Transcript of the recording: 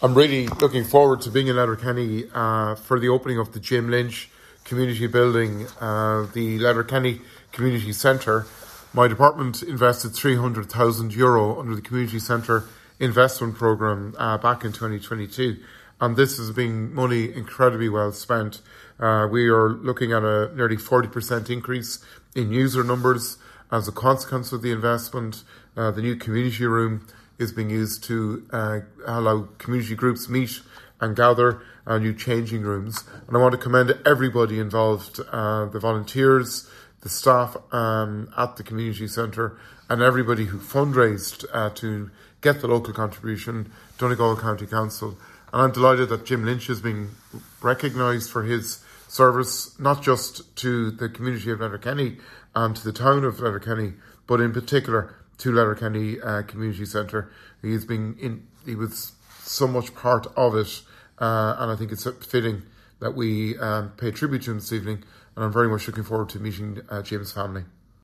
I'm really looking forward to being in Letterkenny for the opening of the Jim Lynch Community Building, the Letterkenny Community Centre. My department invested €300,000 under the Community Centre investment programme back in 2022, and this has been money incredibly well spent. We are looking at a nearly 40% increase in user numbers as a consequence of the investment. The new community room is being used to allow community groups meet and gather, new changing rooms. And I want to commend everybody involved, the volunteers, the staff at the community centre, and everybody who fundraised to get the local contribution, Donegal County Council. And I'm delighted that Jim Lynch is being recognised for his service, not just to the community of Letterkenny and to the town of Letterkenny, but in particular to Letterkenny Community Centre. He was so much part of it, and I think it's fitting that we pay tribute to him this evening, and I'm very much looking forward to meeting Jim's family.